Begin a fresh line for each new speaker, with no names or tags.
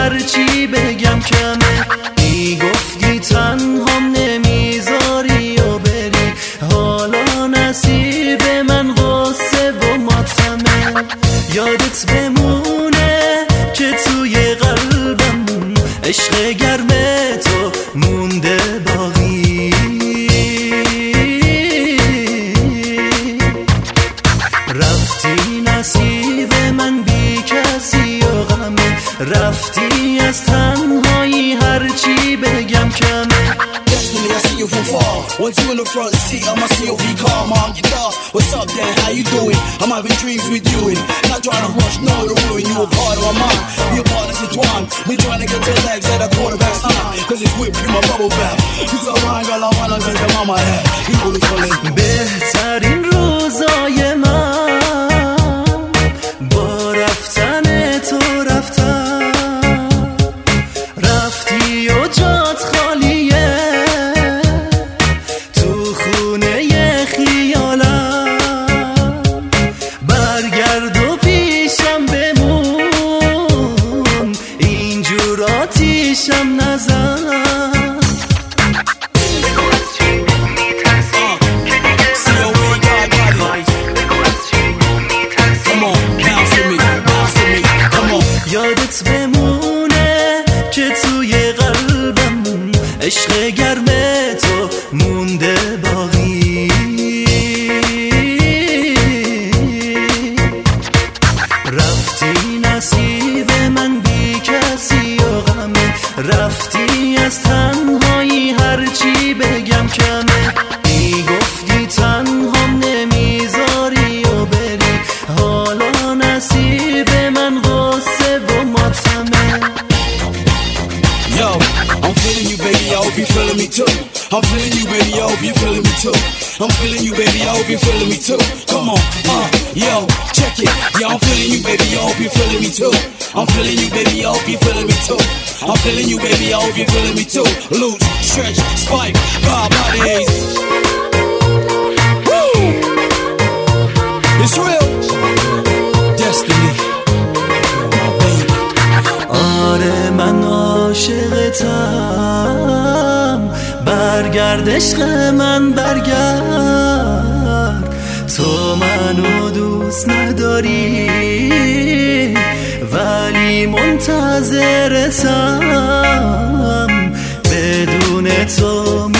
هرچی بگم کمه. میگفتی تنهام نمیذاری و بری، حالا نصیب من غصه و ماتمه. یادت بمونه که توی قلبم عشق گرم تو مونده باقی. رفتی نصیب من بی کسی و غمه، رفتی از تنهایی هرچی بگم کمه.
Destiny, I see you from far. Want you in the front seat of my COV car, my guitar. What's up, Dan? How you doing? I'm having dreams with you and not trying to rush, no to ruin. You a part of my mind, you a part of Sitwan. We trying to get to the legs at a quarterback's time, cause it's whipped in my bubble bath. You so fine, girl, I wanna take your mama hat. You really feeling
بهترین روزای من با رفتن تو رفتن. رفتی و جات خالیه تو خونه خیالم. برگرد و پیشم بمون، اینجور آتیشم نزن. یادت بمونه که توی قلبم عشق گرم تو مونده باقی. رفتی نصیب من بی کسی و غمه، رفتی از تنهایی هرچی بگم کمه. میگفتی تنهام نمیذاری و بری، حالا نصیب من غصه و ماتمه.
Yo, I'm feeling you, baby, I hope you're feeling me too. I'm feeling you, baby, I hope you're feeling me too. I'm feeling you, baby, I hope you're feeling me too. Come on, yo, check it. Yeah, I'm feeling you, baby, I hope you're feeling me too. I'm feeling you, baby, I hope you're feeling me too. I'm feeling you, baby, I hope you're feeling me too. Loose, stretch, spike, God bodies. Woo! It's real. Destiny.
آره من عاشقتم، برگرد عشق من برگرد. تو منو دوست نداری ولی منتظرتم، بدون تو